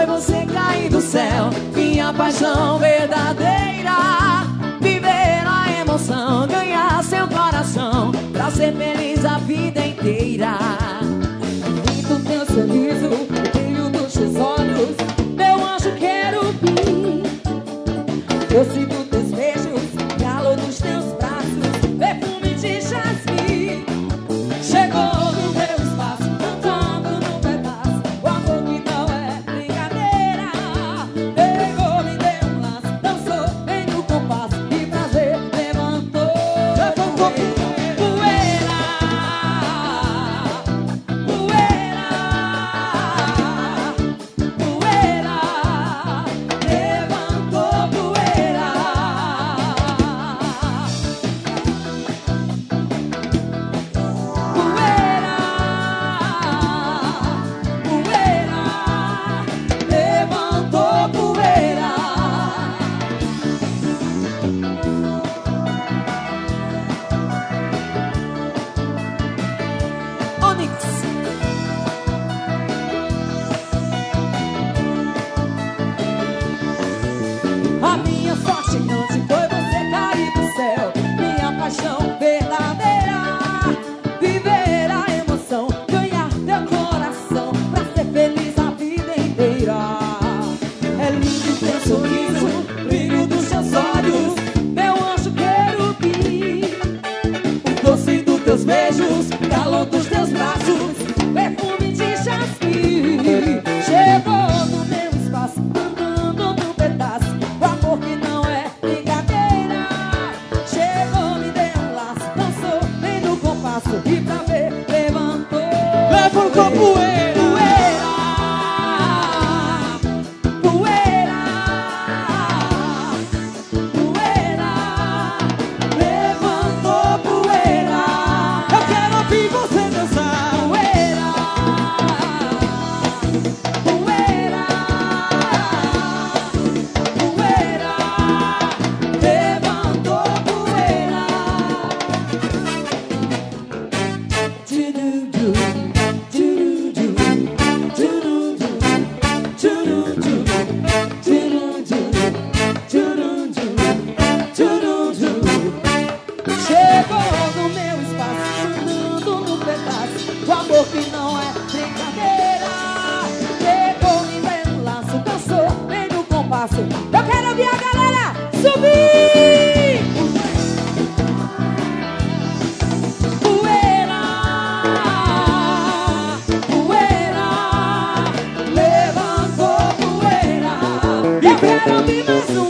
foi você cair do céu, minha paixão verdadeira. Viver a emoção, ganhar seu coração, pra ser feliz a vida inteira. Bonito teu sorriso, o brilho dos teus olhos, meu anjo querubim. Eu sinto teus beijos, calor dos teus braços, perfume de jasmim. Chegou no meu espaço, cantando no pedaço, o amor que não é brincadeira. Pegou, me deu um laço, dançou bem no compasso, e prazer levantou poeira. Poeira, poeira, levantou poeira. Poeira, poeira, levantou poeira. Onyx. A minha sorte gigante foi você cair do céu, minha paixão verdadeira. Viver a emoção, ganhar teu coração, pra ser feliz a vida inteira. É lindo teu sorriso, brilho dos teus olhos, meu anjo querubim. O doce dos teus beijos, calor dos teus braços, perfume de jasmim. Chegou no meu espaço, andando no pedaço, o amor que não é brincadeira. Chegou, me deu um laço, dançou bem no compasso, e pra ver levantou. Levantou poeira. Poeira, poeira, levantou poeira. Eu quero ouvir você dançar. Poeira, poeira, poeira, levantou poeira. Tchurudu, tchurudu, tchurudu, tchurudu, tchurudu, tchurudu, tchurudu. Chegou no meu espaço, andando no pedaço, o amor que não é brincadeira. Pegou, me deu um laço, dançou bem no compasso. Eu quero ouvir a galera subir. Poeira, poeira, levantou poeira. Eu quero ouvir mais um.